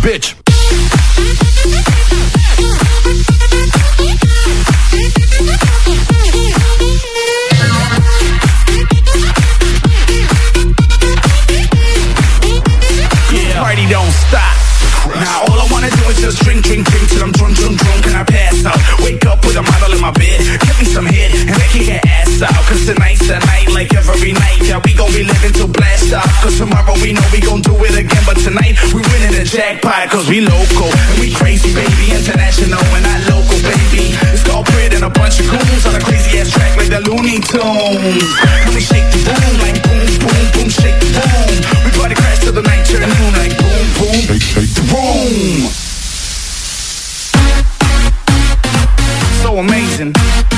bitch. Yeah. Party don't stop. Now all I wanna do is just drink till I'm drunk and I pass out. Wake up with a model in my bed, give me some head and then kick her ass out. Cause tonight's the night, like every night. Yeah, we gon' be living till blast off. Cause tomorrow we know we gon' do it again. But tonight we winning the jackpot. Cause we local and we crazy, baby. International and not local, baby. It's called Brit and a bunch of goons on a crazy ass track like the Looney Tunes. And we shake the boom like boom, boom, boom, shake the boom. We party crash till the night turn noon like boom, boom, shake the boom. So amazing.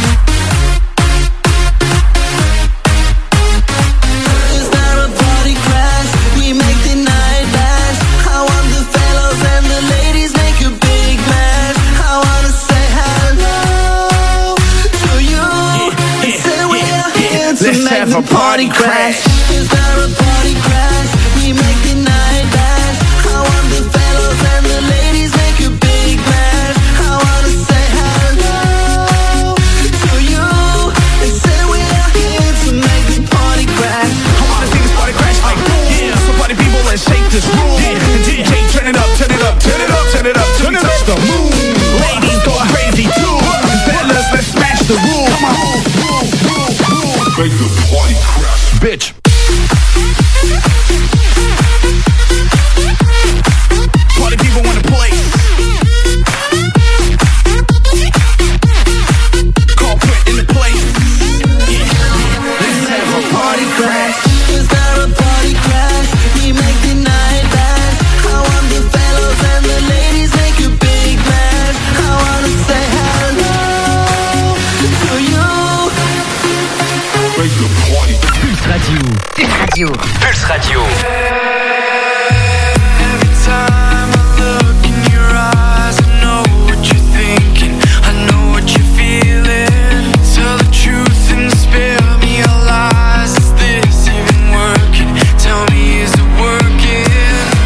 Is there a party crash? We make the night last. I want the fellows and the ladies make a big mess. I wanna say hello to you. And say we're here to Let's make have the a party crash. Is there a party crash? We make the night last. I want the fellows and the ladies make a big mess. I wanna say hello to you. And say we're here to make the party crash. I wanna see this party crash like yeah. So party people, let's shake this room. And DJ, turn it up, turn it up, turn it up, turn it up, turn it up. The moon. Ladies go crazy too. And fellas, let's smash the room. Come on. Make the party crash, bitch. Party people wanna play. Call Brit in the place. Yeah. Let's have a party crash. Is there a party crash? We make the night last. I want the fellows and the ladies make a big mess. I wanna say hello to you. Make the party. Pulse Radio. Pulse Radio.